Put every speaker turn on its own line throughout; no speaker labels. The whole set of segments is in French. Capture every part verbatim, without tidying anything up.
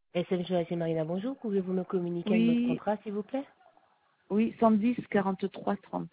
S M Joachim Marina, bonjour. Pouvez-vous me communiquer un autre
Oui,
contrat, s'il vous plaît?
oui, cent dix, quarante-trois, trente.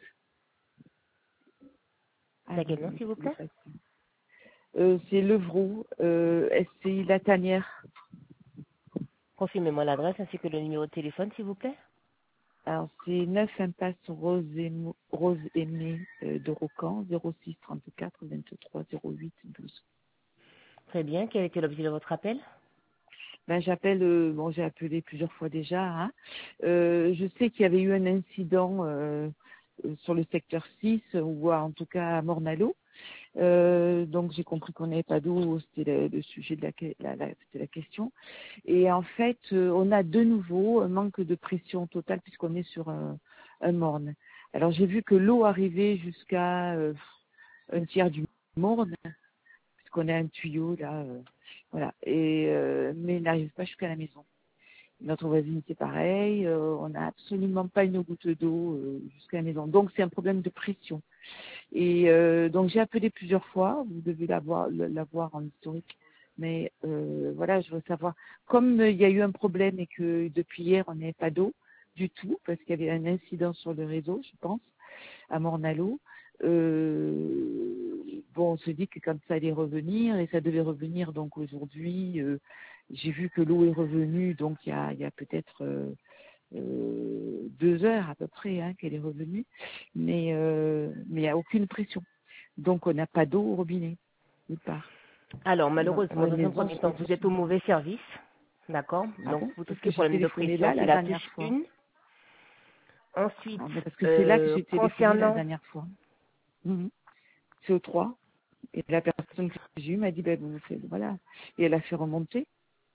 Ah
C'est à
non,
quel nom,
il
s'il vous
il est
plaît?
pas ici. Euh, c'est Levroux, euh, S C I La Tanière.
Confirmez-moi l'adresse ainsi que le numéro de téléphone, s'il vous plaît.
Alors, c'est neuf impasse Rose Aimé, Rose Aimé euh, de Rocan, zéro six trente-quatre vingt-trois zéro huit douze.
Très bien. Quel était l'objet de votre appel?
Ben, j'appelle, euh, bon, j'ai appelé plusieurs fois déjà. Hein. Euh, je sais qu'il y avait eu un incident euh, euh, sur le secteur six, ou en tout cas à Mornalo. Euh, donc j'ai compris qu'on n'avait pas d'eau, c'était le, le sujet de la, que- la, la, c'était la question. Et en fait, euh, on a de nouveau un manque de pression totale puisqu'on est sur un, un morne. Alors j'ai vu que l'eau arrivait jusqu'à euh, un tiers du morne, puisqu'on a un tuyau là, euh, voilà. Et euh, mais il n'arrive pas jusqu'à la maison. Notre voisine c'est pareil, euh, on n'a absolument pas une goutte d'eau euh, jusqu'à la maison. Donc c'est un problème de pression. Et euh, donc j'ai appelé plusieurs fois, vous devez l'avoir l'avoir en historique, mais euh, voilà, je veux savoir, comme euh, il y a eu un problème et que depuis hier on n'avait pas d'eau du tout, parce qu'il y avait un incident sur le réseau, je pense, à Mornalo, euh, bon, on se dit que quand ça allait revenir, et ça devait revenir donc aujourd'hui, euh, j'ai vu que l'eau est revenue, donc il y a, il y a peut-être euh, euh, deux heures à peu près hein, qu'elle est revenue, mais euh, mais il n'y a aucune pression. Donc on n'a pas d'eau au robinet, nulle part.
Alors,
Dans, dans
malheureusement,
la
dans un
maison,
premier
c'est
temps, vous êtes au
difficile.
mauvais service. D'accord?
Ah
Donc,
bon?
pour tout ce
Parce
qui
que
est
j'ai
problème de
téléphoné
pression,
là
c'est
la
la
dernière
touche
fois.
un. Ensuite,
Ah, ben parce que c'est là que
euh,
j'ai téléphoné la
concernant
dernière fois. Mhm. C'est au trois. Et la personne que j'ai eue m'a dit, ben, vous faites, voilà. Et elle a fait remonter.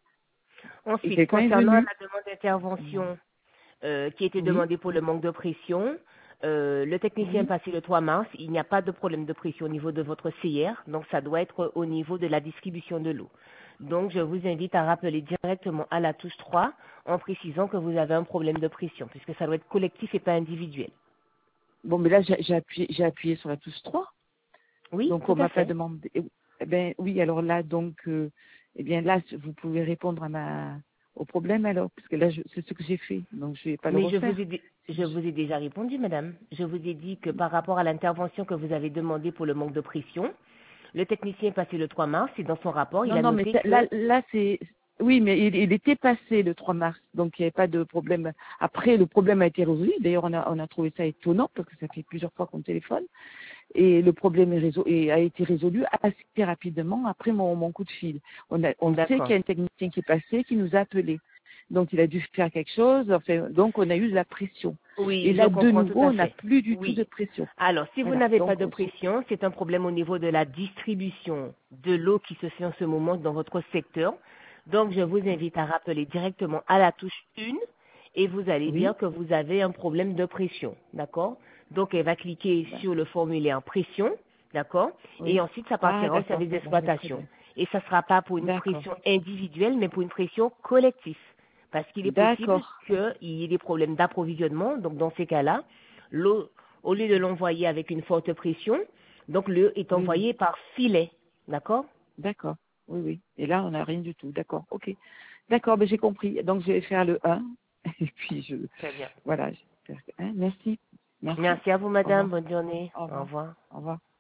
Et
Ensuite,
quelqu'un est
concernant
venu.
la demande
Bon.
d'intervention euh, qui a été
Oui.
demandée pour le manque de pression, euh, le technicien est
Oui.
passé le trois mars, il n'y a pas de problème de pression au niveau de votre C R, donc ça doit être au niveau de la distribution de l'eau. Donc je vous invite à rappeler directement à la touche trois en précisant que vous avez un problème de pression, puisque ça doit être collectif et pas individuel.
Bon, mais là, j'ai j'ai appuyé, j'ai appuyé sur la touche trois.
Oui,
Donc
tout
on
à
m'a pas
fait.
demandé. Eh ben oui, alors là donc euh, eh bien là vous pouvez répondre à ma au problème alors parce que là je- c'est ce que j'ai fait donc je vais pas le
Mais je vous ai,
refaire.
dé- je vous ai déjà répondu, madame. Je vous ai dit que par rapport à l'intervention que vous avez demandée pour le manque de pression, le technicien est passé le trois mars et dans son rapport, il
Non
a
non mais
noté
ça- là
que
là c'est oui mais il, il était passé le trois mars donc il n'y avait pas de problème. Après le problème a été résolu. D'ailleurs on a on a trouvé ça étonnant parce que ça fait plusieurs fois qu'on téléphone et le problème est résolu, et a été résolu assez rapidement après mon, mon coup de fil. On, a, on sait qu'il
d'accord.
y a un technicien qui est passé, qui nous a appelés. Donc il a dû faire quelque chose, enfin, donc on a eu de la pression. Et
Oui, je
là, de
comprends tout
nouveau,
à
on n'a
fait.
plus du tout de
Oui.
pression.
Alors, si vous
Voilà,
n'avez pas
donc
de
on-
pression, c'est un problème au niveau de la distribution de l'eau qui se fait en ce moment dans votre secteur. Donc, je vous invite à rappeler directement à la touche un et vous allez
oui,
dire que vous avez un problème de pression. D'accord? Donc, elle va cliquer
ben,
sur le formulaire pression. D'accord? Et
oui.
ensuite, ça
Ah
partira au
d'accord,
service
bon, ben, très
d'exploitation.
bien.
Et ça ne sera pas pour une
D'accord,
pression individuelle, mais pour une pression collective. Parce qu'il est possible
d'accord,
qu'il y ait des problèmes d'approvisionnement. Donc, dans ces cas-là, l'eau, au lieu de l'envoyer avec une forte pression, donc l'eau est
oui, oui,
envoyée par filet. D'accord?
d'accord, oui, oui. Et là, on n'a rien du tout, d'accord, ok. D'accord, ben, j'ai compris. Donc je vais faire le un et puis je,
Très bien.
voilà, j'espère que- hein, merci, merci.
Merci à vous,
Au revoir.
madame. Bonne journée.
Au
Au
revoir.
revoir.
Au revoir.